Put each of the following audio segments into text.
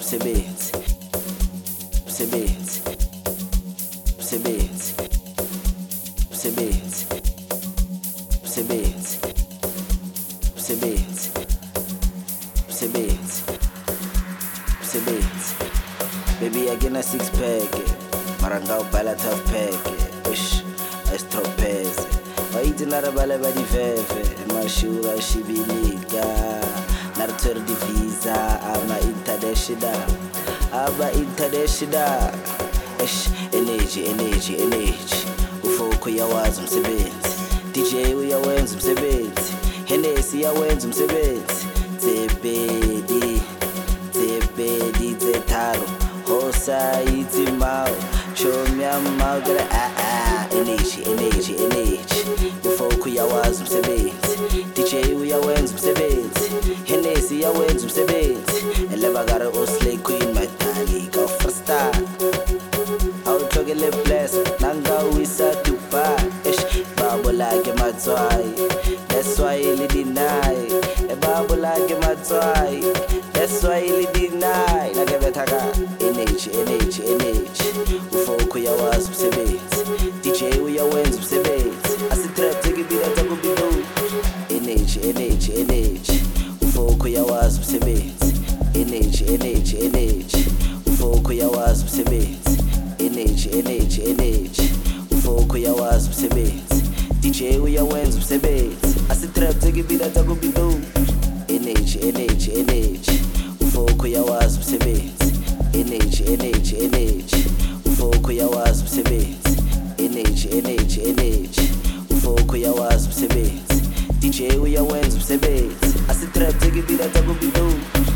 umsebenzi umsebenzi umsebenzi umsebenzi umsebenzi umsebenzi umsebenzi umsebenzi baby agena 6 pack mara ngawubhala tough pack ish asitropeze wayithi narabala badiveve emashura shibilika narutwere divisa ama international ish energy ufoko uyawazi umsebenzi DJ uyawenza umsebenzi Hennessy uyawenza umsebenzi Zebedi zetaro hosa itimao chomya magara energy ufoko uyawazi umsebenzi DJ uyawenza umsebenzi Hennessy uyawenza umsebenzi elebagara oslay queen matali go for star awuhlokele bless nangawisa Dubai babo like matswai that's why you deny babo like matswai that's why you deny nakebethaka energy ufoko uyawazi umsebenzi DJ uyawenza umsebenzi asitrap take ibila takubilo energy ufoko uyawazi umsebenzi energy ufoko uyawazi umsebenzi energy ufoko uyawazi umsebenzi DJ uyawenza umsebenzi asitrap take ibila takubilo energy ufoko uyawazi umsebenzi energy ufoko uyawazi umsebenzi energy ufoko uyawazi umsebenzi DJ uyawenza umsebenzi asitrap take ibila takubilo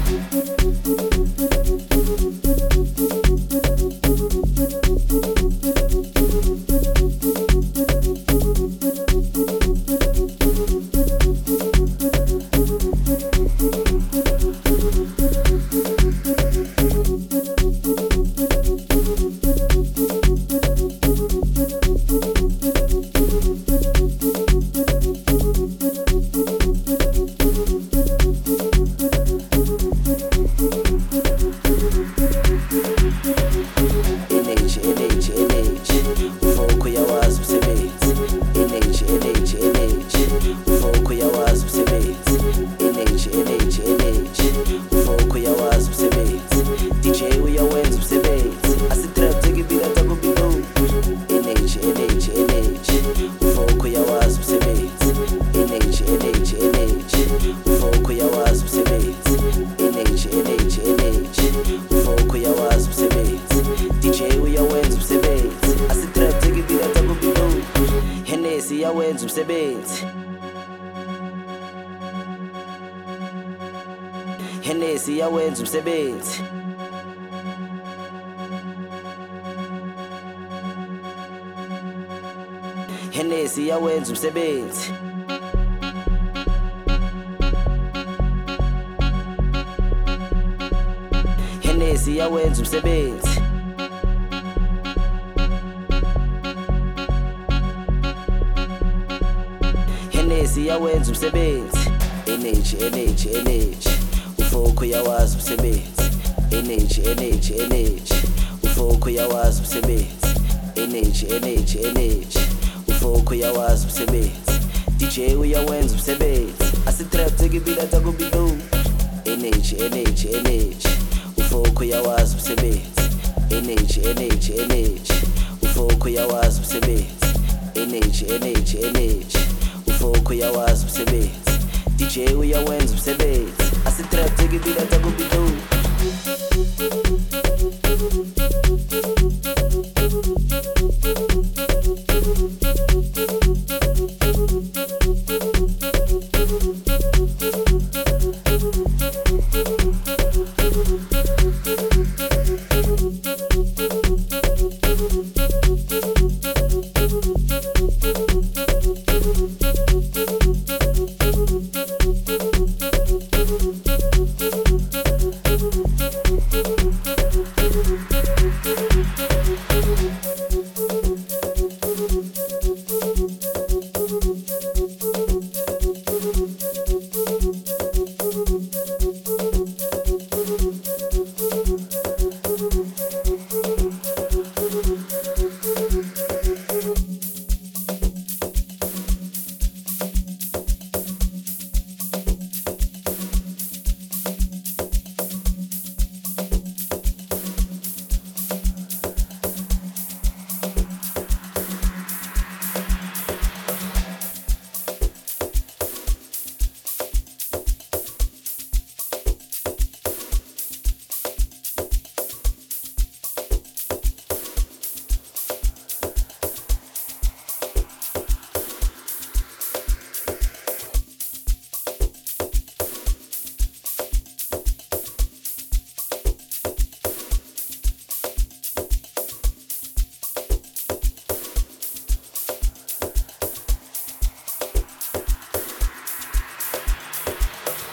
uyawenza umsebenzi Hennessy uyawenza umsebenzi Hennessy uyawenza umsebenzi Hennessy uyawenza umsebenzi Hennessy uyawenza umsebenzi energy ufoko uyawazi umsebenzi energy ufoko uyawazi umsebenzi energy ufoko uyawazi umsebenzi DJ uyawenza umsebenzi asitrap take ibila takubilo energy ufoko uyawazi umsebenzi energy ufoko uyawazi umsebenzi energy ufoko uyawazi umsebenzi DJ uyawenza umsebenzi asitrap take ibila takubilo